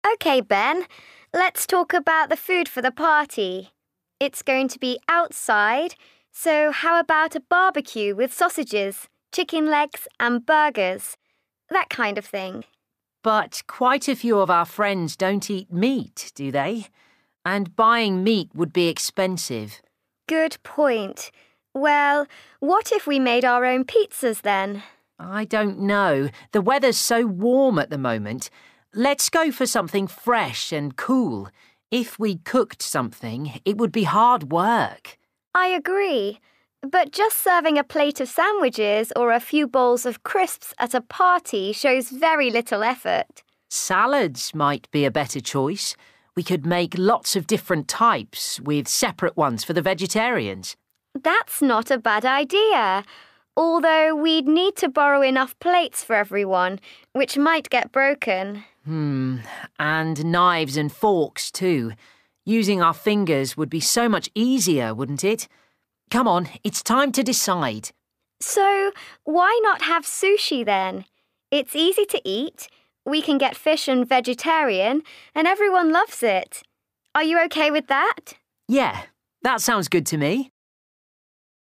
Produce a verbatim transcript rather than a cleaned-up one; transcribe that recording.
OK, Ben. Let's talk about the food for the party. It's going to be outside, so how about a barbecue with sausages, chicken legs and burgers? That kind of thing. But quite a few of our friends don't eat meat, do they? And buying meat would be expensive. Good point. Well, what if we made our own pizzas then? I don't know. The weather's so warm at the moment. Let's go for something fresh and cool. If we cooked something, it would be hard work. I agree. But just serving a plate of sandwiches or a few bowls of crisps at a party shows very little effort. Salads might be a better choice. We could make lots of different types with separate ones for the vegetarians. That's not a bad idea. Although we'd need to borrow enough plates for everyone, which might get broken. Hmm, and knives and forks too. Using our fingers would be so much easier, wouldn't it? Come on, it's time to decide. So, why not have sushi then? It's easy to eat, we can get fish and vegetarian, and everyone loves it. Are you okay with that? Yeah, that sounds good to me.